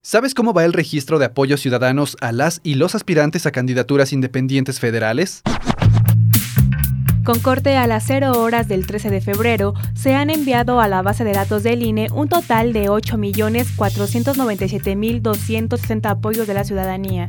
¿Sabes cómo va el registro de apoyos ciudadanos a las y los aspirantes a candidaturas independientes federales? Con corte a las 0 horas del 13 de febrero, se han enviado a la base de datos del INE un total de 8.497.260 apoyos de la ciudadanía.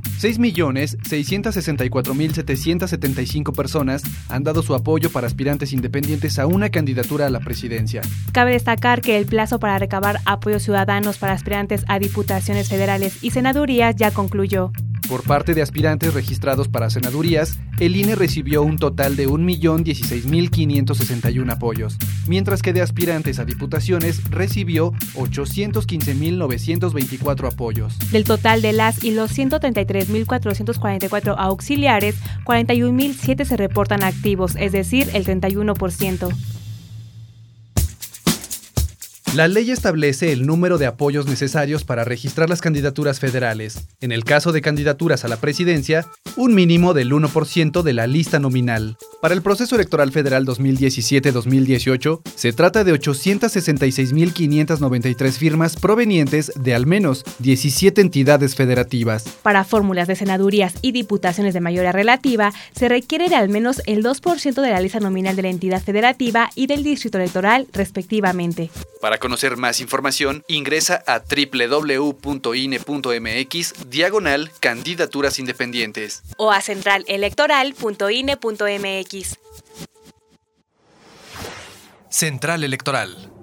6.664.775 personas han dado su apoyo para aspirantes independientes a una candidatura a la presidencia. Cabe destacar que el plazo para recabar apoyos ciudadanos para aspirantes a diputaciones federales y senadurías ya concluyó. Por parte de aspirantes registrados para senadurías, el INE recibió un total de 1.016.561 apoyos, mientras que de aspirantes a diputaciones recibió 815.924 apoyos. Del total de las y los 133.444 auxiliares, 41.007 se reportan activos, es decir, el 31%. La ley establece el número de apoyos necesarios para registrar las candidaturas federales. En el caso de candidaturas a la presidencia, un mínimo del 1% de la lista nominal. Para el proceso electoral federal 2017-2018, se trata de 866.593 firmas provenientes de al menos 17 entidades federativas. Para fórmulas de senadurías y diputaciones de mayoría relativa, se requiere de al menos el 2% de la lista nominal de la entidad federativa y del distrito electoral, respectivamente. Para conocer más información, ingresa a www.ine.mx/candidaturas independientes o a centralelectoral.ine.mx. Central Electoral.